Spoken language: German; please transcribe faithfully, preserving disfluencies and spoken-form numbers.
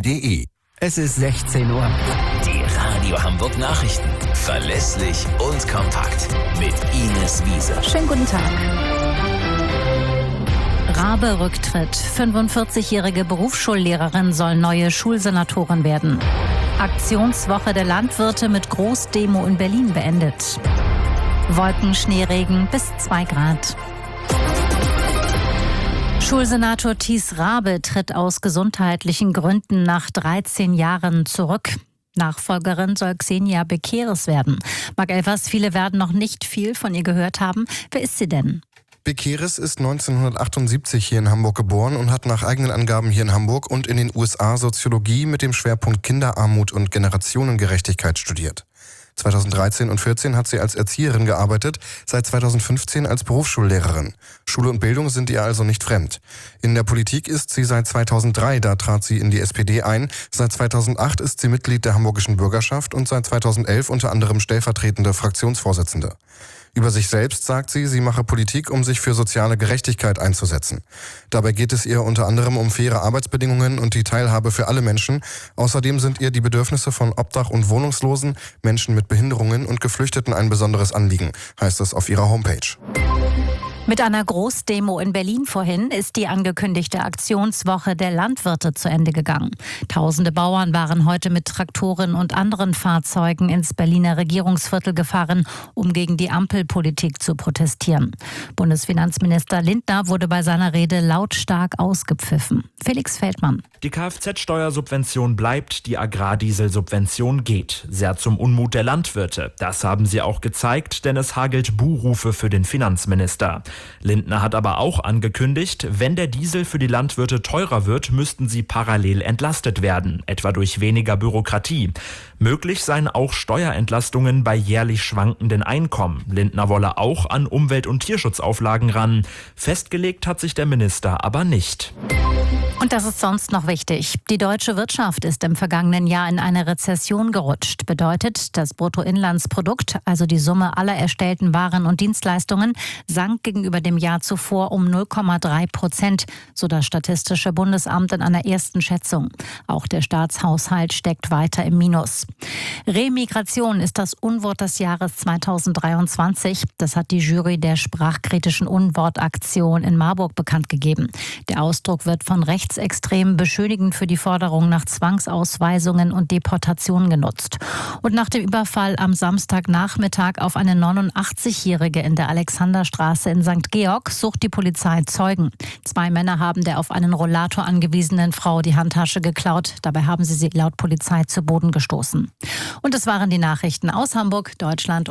punkt de. Es ist sechzehn Uhr. Die Radio Hamburg Nachrichten. Verlässlich und kompakt. Mit Ines Wiese. Schönen guten Tag. Rabe Rücktritt. fünfundvierzigjährige Berufsschullehrerin soll neue Schulsenatorin werden. Aktionswoche der Landwirte mit Großdemo in Berlin beendet. Wolken, Schneeregen bis zwei Grad. Schulsenator Thies Rabe tritt aus gesundheitlichen Gründen nach dreizehn Jahren zurück. Nachfolgerin soll Xenia Bekeres werden. Marc Elvers, viele werden noch nicht viel von ihr gehört haben. Wer ist sie denn? Bekeres ist neunzehnhundertachtundsiebzig hier in Hamburg geboren und hat nach eigenen Angaben hier in Hamburg und in den U S A Soziologie mit dem Schwerpunkt Kinderarmut und Generationengerechtigkeit studiert. zweitausenddreizehn und vierzehn hat sie als Erzieherin gearbeitet, seit zweitausendfünfzehn als Berufsschullehrerin. Schule und Bildung sind ihr also nicht fremd. In der Politik ist sie seit zweitausenddrei, da trat sie in die S P D ein. Seit zweitausendacht ist sie Mitglied der Hamburgischen Bürgerschaft und seit zweitausendelf unter anderem stellvertretende Fraktionsvorsitzende. Über sich selbst sagt sie, sie mache Politik, um sich für soziale Gerechtigkeit einzusetzen. Dabei geht es ihr unter anderem um faire Arbeitsbedingungen und die Teilhabe für alle Menschen. Außerdem sind ihr die Bedürfnisse von Obdach- und Wohnungslosen, Menschen mit Behinderungen und Geflüchteten ein besonderes Anliegen, heißt es auf ihrer Homepage. Mit einer Großdemo in Berlin vorhin ist die angekündigte Aktionswoche der Landwirte zu Ende gegangen. Tausende Bauern waren heute mit Traktoren und anderen Fahrzeugen ins Berliner Regierungsviertel gefahren, um gegen die Ampelpolitik zu protestieren. Bundesfinanzminister Lindner wurde bei seiner Rede lautstark ausgepfiffen. Felix Feldmann. Die Kfz-Steuersubvention bleibt, die Agrardieselsubvention geht. Sehr zum Unmut der Landwirte. Das haben sie auch gezeigt, denn es hagelt Buhrufe für den Finanzminister. Lindner hat aber auch angekündigt, wenn der Diesel für die Landwirte teurer wird, müssten sie parallel entlastet werden, etwa durch weniger Bürokratie. Möglich seien auch Steuerentlastungen bei jährlich schwankenden Einkommen. Lindner wolle auch an Umwelt- und Tierschutzauflagen ran. Festgelegt hat sich der Minister aber nicht. Und das ist sonst noch wichtig. Die deutsche Wirtschaft ist im vergangenen Jahr in eine Rezession gerutscht. Bedeutet, das Bruttoinlandsprodukt, also die Summe aller erstellten Waren und Dienstleistungen, sank gegenüber dem Jahr zuvor um null Komma drei Prozent, so das Statistische Bundesamt in einer ersten Schätzung. Auch der Staatshaushalt steckt weiter im Minus. Remigration ist das Unwort des Jahres zweitausenddreiundzwanzig. Das hat die Jury der sprachkritischen Unwortaktion in Marburg bekannt gegeben. Der Ausdruck wird von Rechtsextremen beschönigend für die Forderung nach Zwangsausweisungen und Deportationen genutzt. Und nach dem Überfall am Samstagnachmittag auf eine neunundachtzigjährige in der Alexanderstraße in Sankt Georg sucht die Polizei Zeugen. Zwei Männer haben der auf einen Rollator angewiesenen Frau die Handtasche geklaut. Dabei haben sie sie laut Polizei zu Boden gestoßen. Und das waren die Nachrichten aus Hamburg, Deutschland